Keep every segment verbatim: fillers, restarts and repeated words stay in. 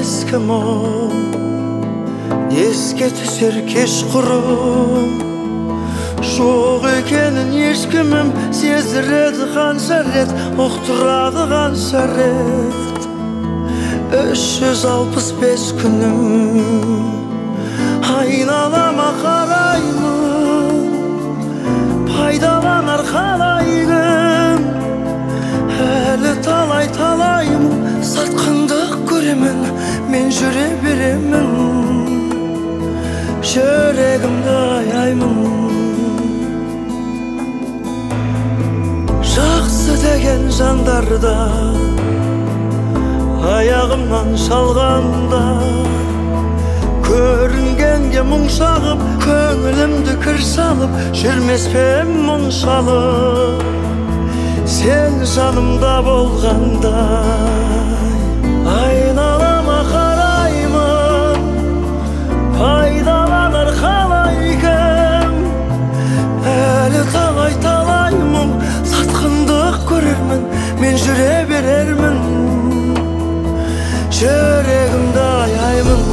eski mum, esке түсер кешқұрым. Жоқ екенін ешкімім сездіреді қанша рет, ұқтырады қанша рет. Үш жүз алпыс бес күнім айналама қараймын, пайдаланар қалай кім. Әлі талай талаймын, сатқындық көремін, мен жүре беремін, жүрегімді аяймын. Жақсы деген жандарда аяғымнан шалғанда, көрінгенге мұң шағып, көңілімді кір салып, жүрмес пе мұншалық, сен жанымда болғанда. Айналама қараймын, пайдаланар қалай кім. Әлі талай талай мұң, сатқындық көрермін, мен жүре берермін, жүрегімді аяймын.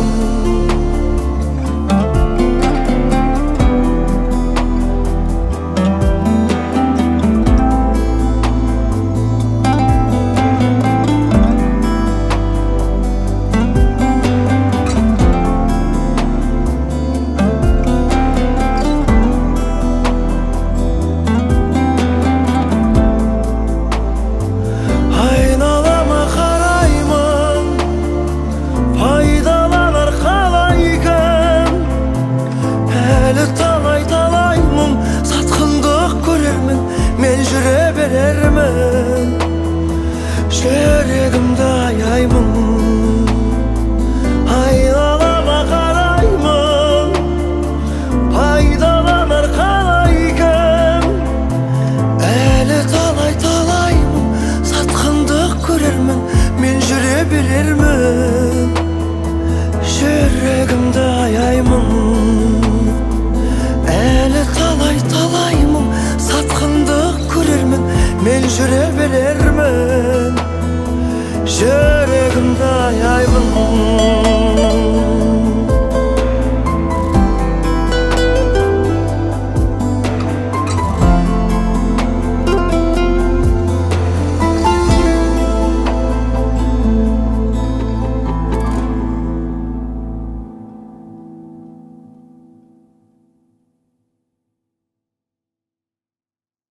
Жүрегімді аяймын. Айналама қараймын, пайдаланар қалай кім. Әлі талай талаймын, сатқындық көрермін, мен жүре берермін, жүрегімді аяймын. Әлі талай талаймын, сатқындық көрермін, мен жүре берермін, жүрегімді аяймын.